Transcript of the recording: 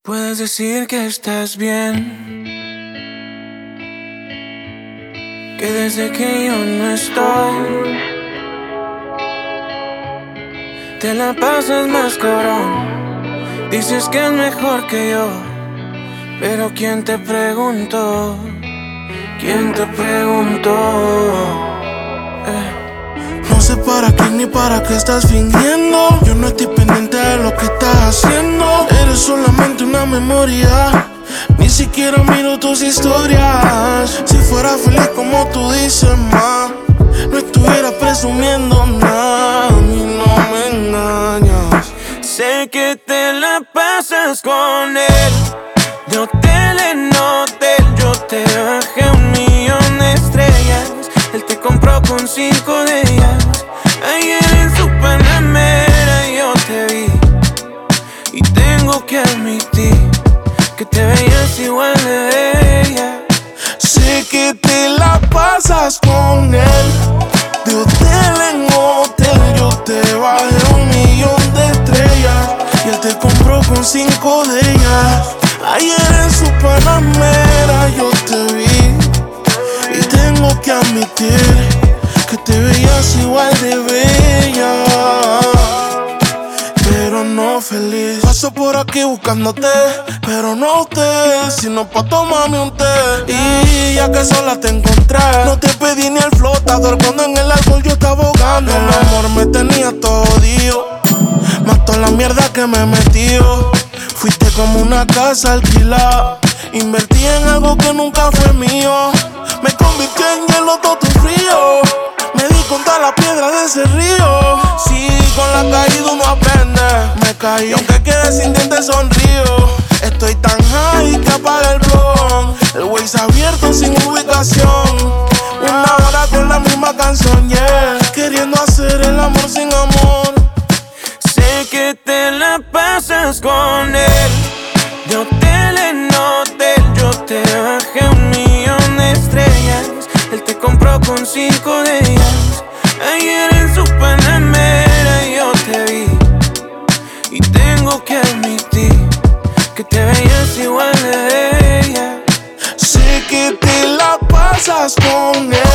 Puedes decir que estás bien, que desde que yo no estoy te la pasas más cabrón. Dices que es mejor que yo, pero ¿quién te preguntó? ¿Quién te preguntó? No sé para quién ni para qué estás fingiendo. Yo no estoy pendiente de lo que estás haciendo. Eres solamente una memoria. Ni siquiera miro tus historias. Si fuera feliz como tú dices, ma, no estuviera presumiendo nada. A mí no me engañas. Sé que te la pasas con él, de hotel en hotel. Yo te bajé 1.000.000 de estrellas, él te compró con 5 de ellas. Ayer en su Panamera yo te vi y tengo que admitir que te veías igual de bella. Sé que te la pasas con él, de hotel en hotel. Yo te bajé 1.000.000 de estrellas y él te compró con 5 de ellas. Ayer en su Panamera yo te vi y tengo que admitir que te veías igual de bella, pero no feliz. Paso por aquí buscándote, pero no te, sino pa' tomarme un té. Y ya que sola te encontré, no te pedí ni el flotador cuando en el alcohol yo estaba ahogando. El amor me tenía todo jodido, más toda la mierda que me metió. Fuiste como una casa alquilada, invertí en algo que nunca fue mío. Me convirtió en hielo todo tu frío, me di contra la piedra de ese río. Sí, con la caída uno aprende. Me caí, aunque quede sin dientes sonrío. Estoy tan high que apaga el blog. El Waze abierto sin ubicación. 1 hora con la misma canción, yeah. Queriendo hacer el amor sin amor. Sé que te la pasas con él, de hotel en hotel. Yo te bajé 1.000.000 de estrellas, él te compró con 5 de ellas. Ayer en su Panamera yo te vi y tengo que admitir que te veías igual de bella. Sé que te la pasas con él,